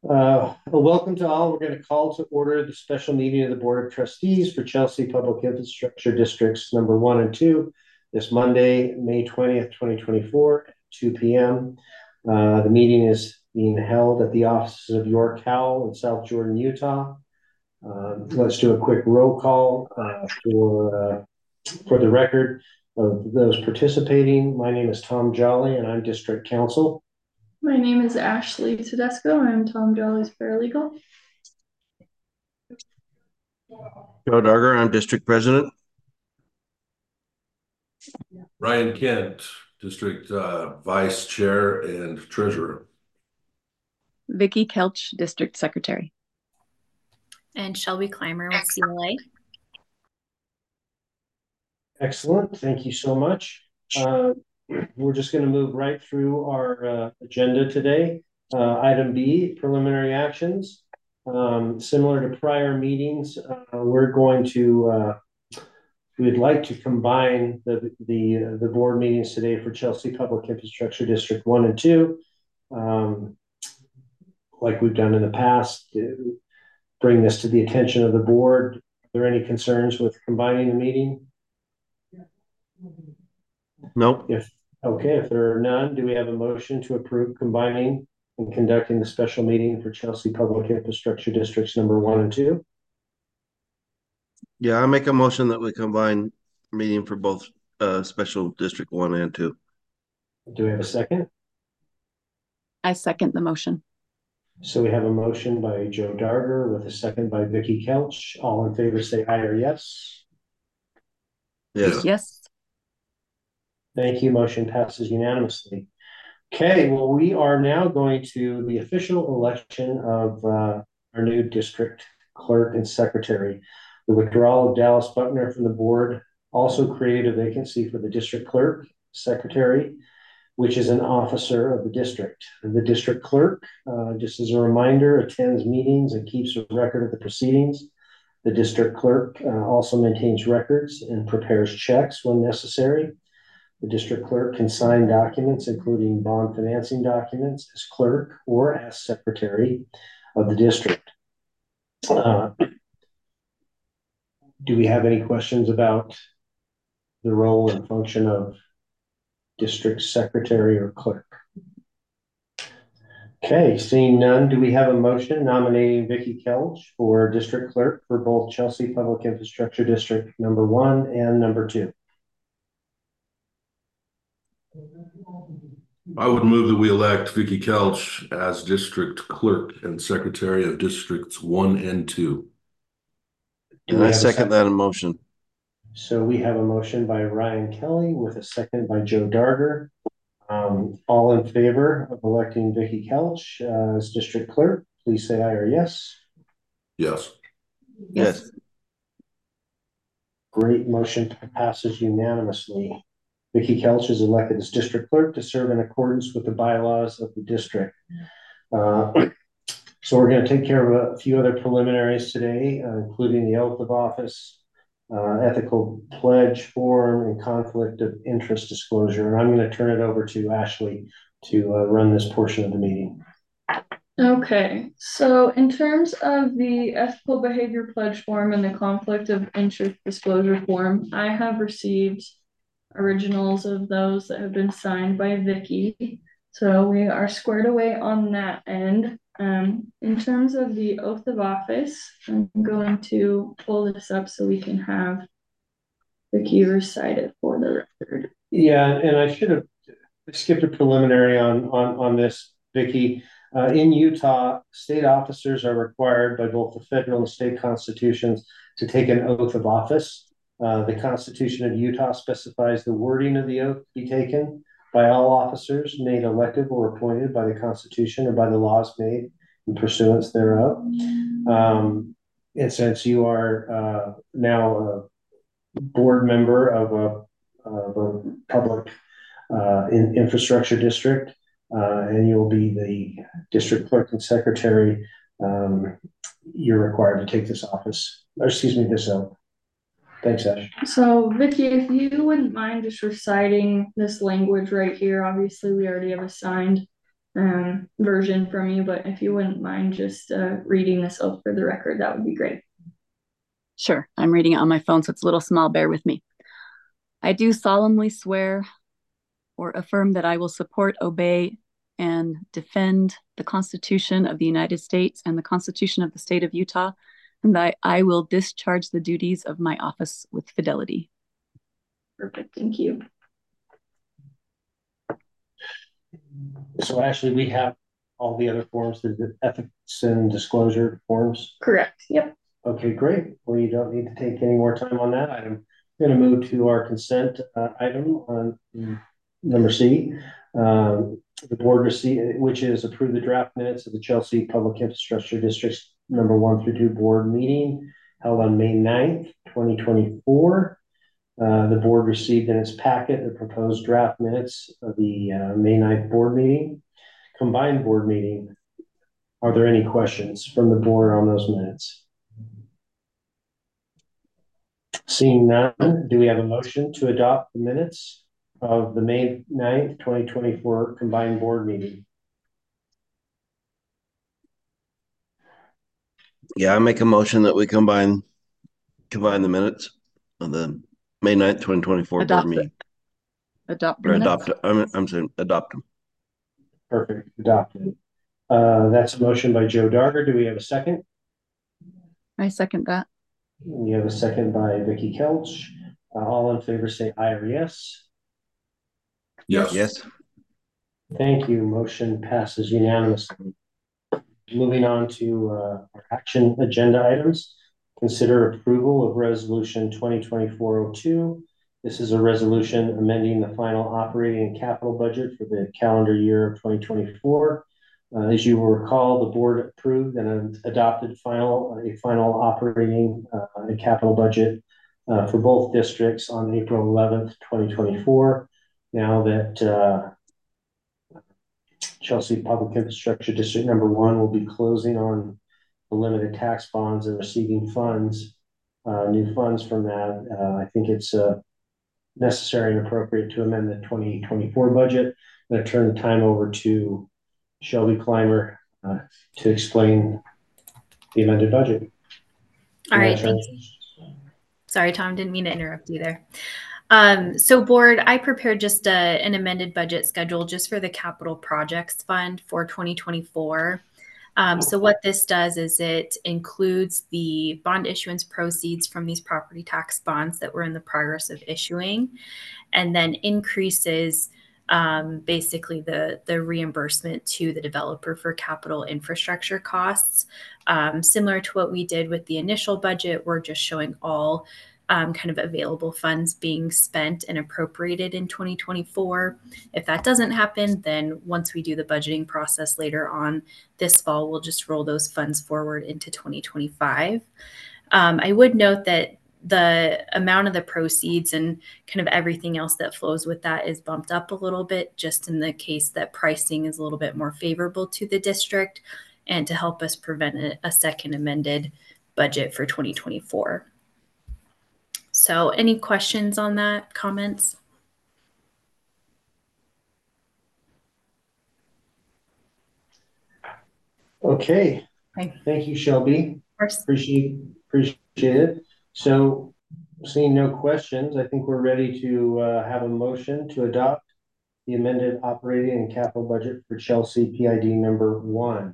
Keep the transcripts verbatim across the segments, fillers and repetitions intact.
Uh, well, welcome to all. We're going to call to order the special meeting of the Board of Trustees for Chelsea Public Infrastructure Districts number one and two this Monday, May twentieth, twenty twenty-four, at two p m Uh, the meeting is being held at the offices of York Howell in South Jordan, Utah. Um, let's do a quick roll call uh, for uh, for the record of those participating. My name is Tom Jolly, and I'm District Counsel. My name is Ashley Tedesco. I'm Tom Jolly's paralegal. Joe Darger, I'm District President. Ryan Kent, District uh, Vice Chair and Treasurer. Vicki Kelch, District Secretary. And Shelby Clymer with C L A. Excellent. Thank you so much. Uh, we're just going to move right through our uh, agenda today. Uh, item B, preliminary actions. Um, similar to prior meetings, uh, we're going to, uh, we'd like to combine the, the, uh, the board meetings today for Chelsea Public Infrastructure District one and two. Um, like we've done in the past, bring this to the attention of the board. Are there any concerns with combining the meeting? Nope. If okay, if there are none, do we have a motion to approve combining and conducting the special meeting for Chelsea Public Infrastructure Districts number one and two? Yeah, I make a motion that we combine meeting for both uh, special district one and two. Do we have a second? I second the motion. So we have a motion by Joe Darger with a second by Vicki Kelch. All in favor say aye or yes. Yes. Yes. Thank you. Motion passes unanimously. Okay, well, we are now going to the official election of uh, our new district clerk and secretary. The withdrawal of Dallas Buckner from the board also created a vacancy for the district clerk, secretary, which is an officer of the district. The district clerk, uh, just as a reminder, attends meetings and keeps a record of the proceedings. The district clerk uh, also maintains records and prepares checks when necessary. The district clerk can sign documents, including bond financing documents, as clerk or as secretary of the district. Uh, do we have any questions about the role and function of district secretary or clerk? Okay, seeing none, do we have a motion nominating Vicki Kelch for district clerk for both Chelsea Public Infrastructure District number one and number two? I would move that we elect Vicki Kelch as District Clerk and Secretary of Districts one and two. And I second that motion. So we have a motion by Ryan Kelly with a second by Joe Darger. Um, all in favor of electing Vicki Kelch uh, as district clerk, please say aye or yes. Yes. Yes. Yes. Great, motion passes unanimously. Vicki Kelch is elected as district clerk to serve in accordance with the bylaws of the district. Uh, so we're going to take care of a few other preliminaries today, uh, including the oath of office, uh, ethical pledge form, and conflict of interest disclosure. And I'm going to turn it over to Ashley to uh, run this portion of the meeting. Okay, so in terms of the ethical behavior pledge form and the conflict of interest disclosure form, I have received originals of those that have been signed by Vicki. So we are squared away on that end. Um, in terms of the oath of office, I'm going to pull this up so we can have Vicki recite it for the record. Yeah, and I should have skipped a preliminary on, on, on this, Vicki. Uh, in Utah, state officers are required by both the federal and state constitutions to take an oath of office. Uh, the Constitution of Utah specifies the wording of the oath to be taken by all officers made elective or appointed by the Constitution or by the laws made in pursuance thereof. Um, and since you are uh, now a board member of a, of a public uh, in, infrastructure district, uh, and you'll be the district clerk and secretary, um, you're required to take this office, or excuse me, this oath. Thanks, Ash. So, Vicki, if you wouldn't mind just reciting this language right here. Obviously, we already have a signed um, version from you, but if you wouldn't mind just uh, reading this oath for the record, that would be great. Sure, I'm reading it on my phone, so it's a little small. Bear with me. I do solemnly swear or affirm that I will support, obey, and defend the Constitution of the United States and the Constitution of the State of Utah, and that I will discharge the duties of my office with fidelity. Perfect, thank you. So Ashley, we have all the other forms, the ethics and disclosure forms. Correct, yep. Okay, great. Well, you don't need to take any more time on that item. I'm going to move to our consent uh, item on number C. Um, the board received, which is approve the draft minutes of the Chelsea Public Infrastructure District's number one through two board meeting held on May ninth, twenty twenty-four. Uh, the board received in its packet the proposed draft minutes of the uh, May ninth board meeting, combined board meeting. Are there any questions from the board on those minutes? Seeing none, do we have a motion to adopt the minutes of the May ninth, twenty twenty-four combined board meeting? Yeah, I make a motion that we combine combine the minutes of the May ninth, twenty twenty-four board Adopt meeting. the, adopt the Or minutes. adopt, I'm, I'm saying adopt them. Perfect, adopted. Uh, that's a motion by Joe Darger. Do we have a second? I second that. We have a second by Vicky Kelch. Uh, all in favor say aye or yes. Yes. Yes. Thank you. Motion passes unanimously. Moving on to uh, our action agenda items. Consider approval of resolution twenty twenty-four oh two. This is a resolution amending the final operating and capital budget for the calendar year of twenty twenty-four. Uh, as you will recall, the board approved and adopted final a final operating uh, and capital budget uh, for both districts on April eleventh, twenty twenty-four. Now that uh, Chelsea Public Infrastructure District number one will be closing on the limited tax bonds and receiving funds, uh, new funds from that, uh, I think it's uh, necessary and appropriate to amend the twenty twenty-four budget. I'm going to turn the time over to Shelby Clymer uh, to explain the amended budget. All right, thanks. Sorry, Tom, didn't mean to interrupt you there. Um, so board, I prepared just a, an amended budget schedule just for the capital projects fund for twenty twenty-four. Um, so what this does is it includes the bond issuance proceeds from these property tax bonds that we're in the progress of issuing, and then increases um, basically the, the reimbursement to the developer for capital infrastructure costs. Um, similar to what we did with the initial budget, we're just showing all Um, kind of available funds being spent and appropriated in twenty twenty-four. If that doesn't happen, then once we do the budgeting process later on this fall, we'll just roll those funds forward into twenty twenty-five. Um, I would note that the amount of the proceeds and kind of everything else that flows with that is bumped up a little bit, just in the case that pricing is a little bit more favorable to the district and to help us prevent a, a second amended budget for twenty twenty-four. So any questions on that, comments? Okay. Okay. Thank you, Shelby. Of course. Appreciate, appreciate it. So seeing no questions, I think we're ready to uh, have a motion to adopt the amended operating and capital budget for Chelsea P I D number one.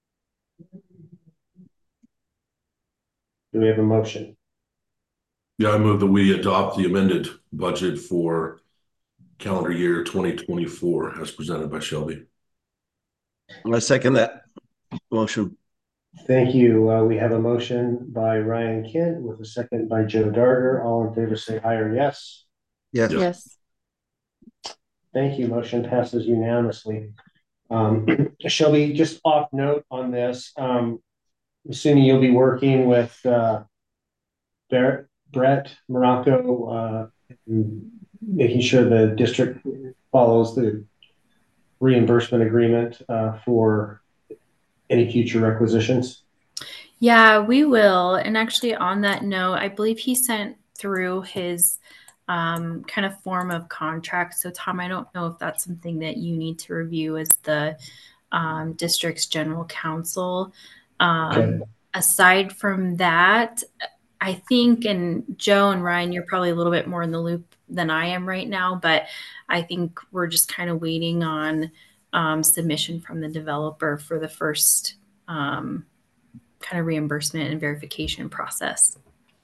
Do we have a motion? Yeah, I move that we adopt the amended budget for calendar year twenty twenty-four as presented by Shelby. I second that motion. Thank you. Uh, we have a motion by Ryan Kent with a second by Joe Darger. All in favor say aye or yes. Yes. Yes. Yes. Thank you. Motion passes unanimously. Um, Shelby, just off note on this, um, assuming you'll be working with uh, Barrett, Brett Morocco, uh, making sure the district follows the reimbursement agreement uh, for any future requisitions. Yeah, we will. And actually on that note, I believe he sent through his um, kind of form of contract. So Tom, I don't know if that's something that you need to review as the um, district's general counsel. Um, Okay. Aside from that, I think, and Joe and Ryan, you're probably a little bit more in the loop than I am right now, but I think we're just kind of waiting on um, submission from the developer for the first um, kind of reimbursement and verification process.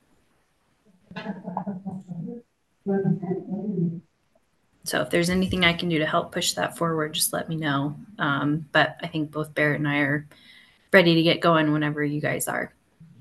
So if there's anything I can do to help push that forward, just let me know. Um, but I think both Barrett and I are ready to get going whenever you guys are.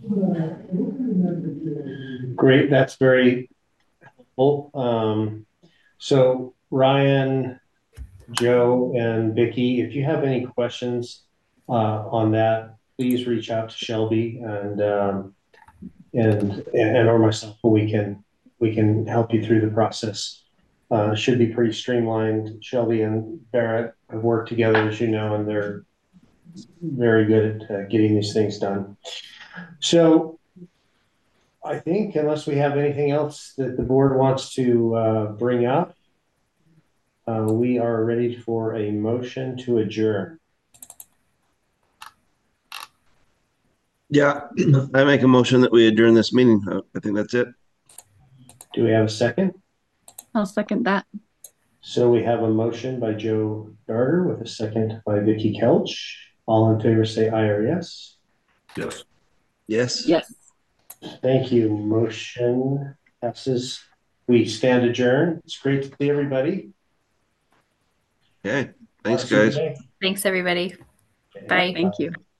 Great, that's very helpful. Um, so Ryan, Joe, and Vicky, if you have any questions uh, on that, please reach out to Shelby and um, and and or myself. We can we can help you through the process. Uh, should be pretty streamlined. Shelby and Barrett have worked together, as you know, and they're very good at uh, getting these things done. So I think unless we have anything else that the board wants to uh, bring up, uh, we are ready for a motion to adjourn. Yeah, I make a motion that we adjourn this meeting. Uh, I think that's it. Do we have a second? I'll second that. So we have a motion by Joe Darter with a second by Vicky Kelch. All in favor say aye or yes. Yes. Yes. Yes. Thank you. Motion passes. We stand adjourned. It's great to see everybody. Okay. Thanks, Have a guys. good day. Thanks, everybody. Okay. Bye. Thank you.